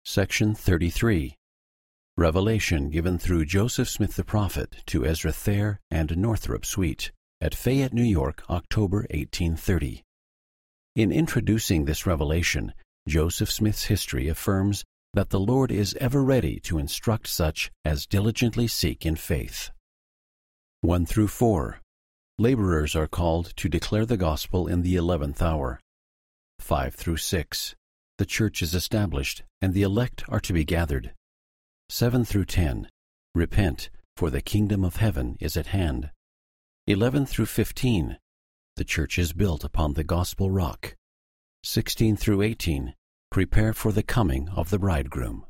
Section 33. Revelation given through Joseph Smith the Prophet to Ezra Thayer and Northrop Sweet at Fayette, New York, October 1830. In introducing this revelation, Joseph Smith's history affirms that the Lord is ever ready to instruct such as diligently seek in faith. 1 through 4. Laborers are called to declare the gospel in the 11th hour. 5 through 6. The church is established, and the elect are to be gathered. 7 through 10. Repent, for the kingdom of heaven is at hand. 11 through 15. The church is built upon the gospel rock. 16 through 18. Prepare for the coming of the bridegroom.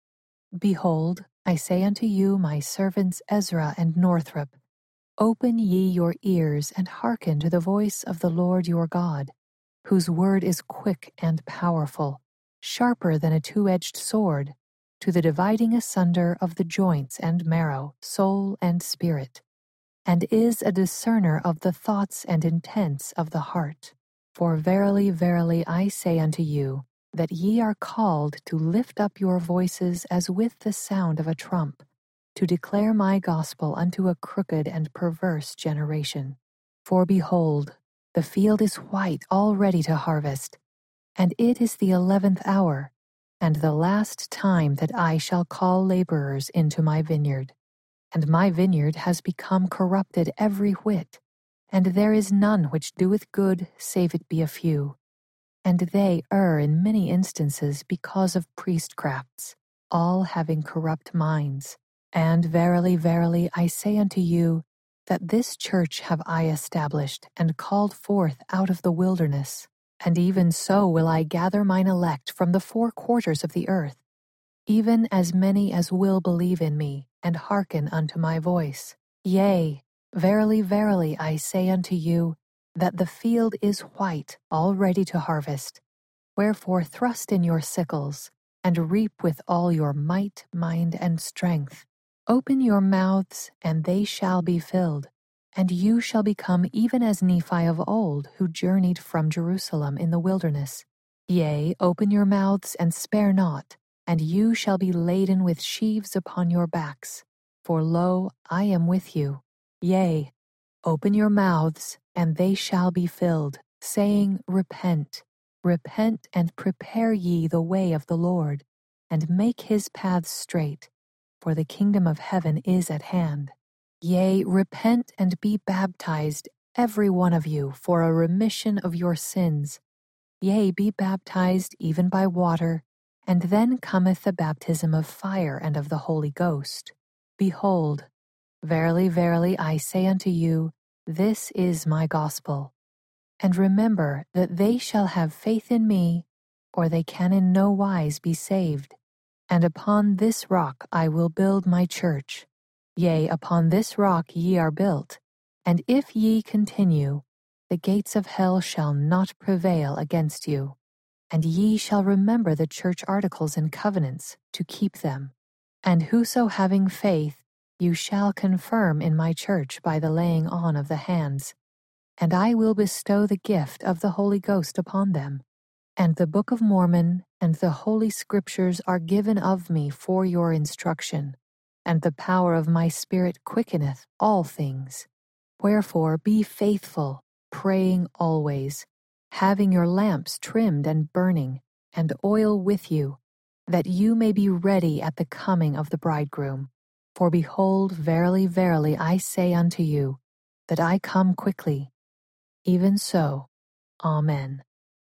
Behold, I say unto you, my servants Ezra and Northrop, open ye your ears and hearken to the voice of the Lord your God, whose word is quick and powerful, sharper than a two-edged sword, to the dividing asunder of the joints and marrow, soul and spirit, and is a discerner of the thoughts and intents of the heart. For verily, verily, I say unto you, that ye are called to lift up your voices as with the sound of a trump, to declare my gospel unto a crooked and perverse generation. For behold, the field is white already to harvest, and it is the 11th hour, and the last time that I shall call laborers into my vineyard. And my vineyard has become corrupted every whit, and there is none which doeth good save it be a few. And they err in many instances because of priestcrafts, all having corrupt minds. And verily, verily, I say unto you, that this church have I established and called forth out of the wilderness. And even so will I gather mine elect from the four quarters of the earth, even as many as will believe in me, and hearken unto my voice. Yea, verily, verily, I say unto you, that the field is white, all ready to harvest. Wherefore thrust in your sickles, and reap with all your might, mind, and strength. Open your mouths, and they shall be filled, and you shall become even as Nephi of old, who journeyed from Jerusalem in the wilderness. Yea, open your mouths, and spare not, and you shall be laden with sheaves upon your backs. For lo, I am with you. Yea, open your mouths, and they shall be filled, saying, Repent, repent, and prepare ye the way of the Lord, and make his paths straight, for the kingdom of heaven is at hand. Yea, repent and be baptized, every one of you, for a remission of your sins. Yea, be baptized even by water, and then cometh the baptism of fire and of the Holy Ghost. Behold, verily, verily, I say unto you, this is my gospel. And remember that they shall have faith in me, or they can in no wise be saved. And upon this rock I will build my church. Yea, upon this rock ye are built, and if ye continue, the gates of hell shall not prevail against you. And ye shall remember the church articles and covenants, to keep them. And whoso having faith, you shall confirm in my church by the laying on of the hands. And I will bestow the gift of the Holy Ghost upon them. And the Book of Mormon and the Holy Scriptures are given of me for your instruction, and the power of my Spirit quickeneth all things. Wherefore be faithful, praying always, having your lamps trimmed and burning, and oil with you, that you may be ready at the coming of the bridegroom. For behold, verily, verily, I say unto you, that I come quickly. Even so, Amen.